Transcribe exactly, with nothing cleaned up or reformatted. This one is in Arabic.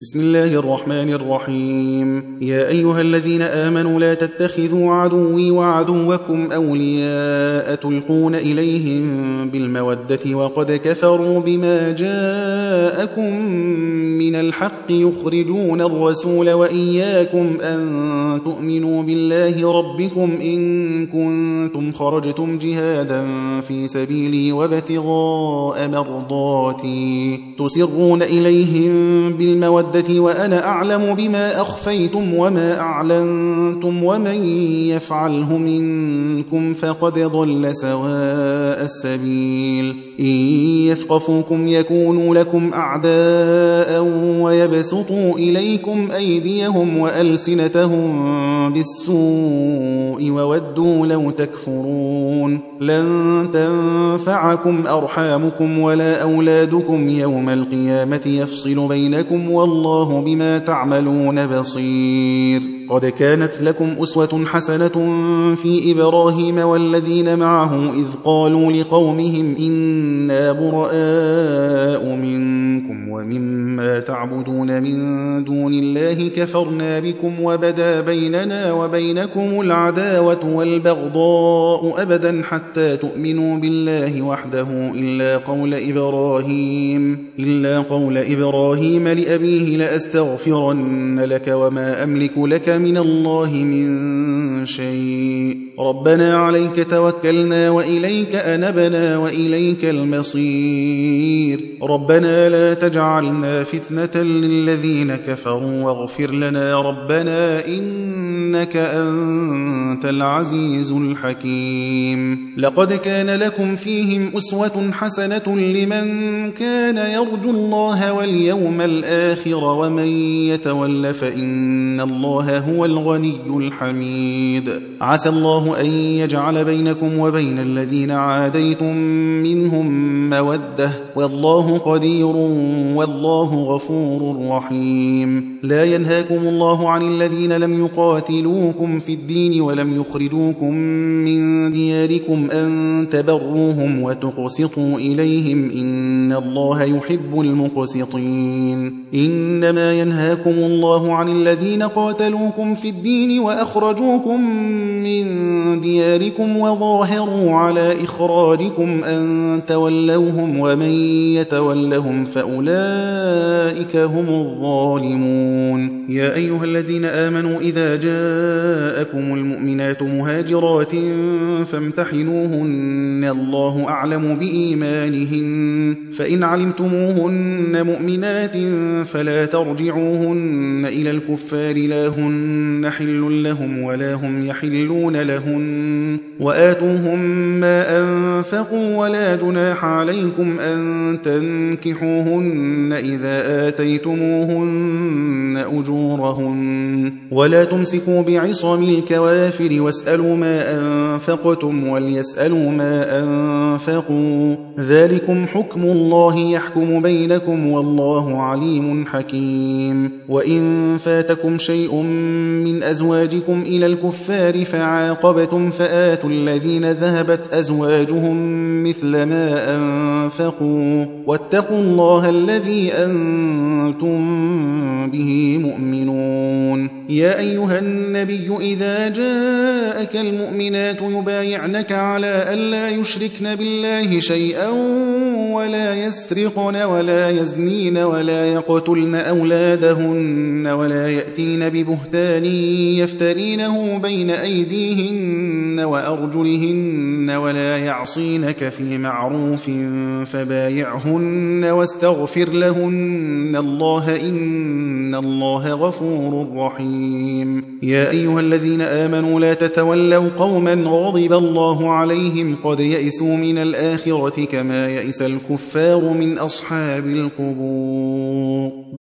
بسم الله الرحمن الرحيم. يا أيها الذين آمنوا لا تتخذوا عدوي وعدوكم أولياء تلقون إليهم بالمودة وقد كفروا بما جاءكم من الحق يخرجون الرسول وإياكم أن تؤمنوا بالله ربكم إن كنتم خرجتم جهادا في سبيلي وابتغاء مرضاتي تسرون إليهم بالمودة وأنا أعلم بما أخفيتم وما أعلنتم ومن يفعله منكم فقد ضل سواء السبيل. إن يثقفوكم يكونوا لكم أعداء ويبسطوا إليكم أيديهم وألسنتهم بالسوء وودوا لو تكفرون. لن تنفعكم أرحامكم ولا أولادكم يوم القيامة يفصل بينكم والله بما تعملون بصير. قد كانت لكم أسوة حسنة في إبراهيم والذين معه إذ قالوا لقومهم إنا براء منكم ومما تعبدون من دون الله كفرنا بكم وبدا بيننا وبينكم العداوة والبغضاء أبدا حتى تؤمنوا بالله وحده إلا قول إبراهيم إلا قول إبراهيم لأبيه لأستغفرن لك وما أملك لك من الله من شيء. ربنا عليك توكلنا وإليك أنبنا وإليك المصير. ربنا لا تجعلنا فتنة للذين كفروا واغفر لنا ربنا إنك أنت العزيز الحكيم. لقد كان لكم فيهم أسوة حسنة لمن كان يرجو الله واليوم الآخر ومن يتول فإن الله هو الغني الحميد. عسى الله أن يجعل بينكم وبين الذين عاديتم منهم مودة والله قدير والله غفور رحيم. لا ينهاكم الله عن الذين لم يقاتلوكم في الدين ولم يخرجوكم من دياركم أن تبروهم وتقسطوا إليهم إن الله يحب المقسطين. إنما ينهاكم الله عن الذين قاتلوكم في الدين وأخرجوكم من دياركم وظاهروا على إخراجكم أن تولوهم ومن يتولهم فأولئك هم الظالمون. يا أيها الذين آمنوا إذا جاءكم المؤمنات مهاجرات فامتحنوهن الله أعلم بإيمانهن فإن علمتموهن مؤمنات فلا ترجعوهن إلى الكفار لا هن حل لهم ولا هم يحلون لهن وآتوهم ما أنفقوا ولا جناح عليكم أن تنكحوهن إذا آتيتموهن أجورهن ولا تمسكوا بعصم الكوافر واسألوا ما أنفقتم وليسألوا ما أنفقوا ذلكم حكم الله يحكم بينكم والله عليم حكيم. وإن فاتكم شيء من أزواجكم إلى الكفار فعاقبتم فآتوا الذين ذهبت أزواجهم مثل ما أنفقوا واتقوا الله الذي أنتم به مؤمنون. يا أيها النبي إذا جاءك المؤمنات يبايعنك على ألا يشركن بالله شيئا ولا يسرقن ولا يزنين ولا يقتلن أولادهن ولا يأتين ببهتان يفترينه بين أيديهن وأرجلهن ولا يعصينك في معروف فبايعهن واستغفر لهن الله إن الله غفور رحيم. يا أيها الذين آمنوا لا تتولوا قوما غضب الله عليهم قد يئسوا من الآخرة كما يئس الكفار من أصحاب القبور.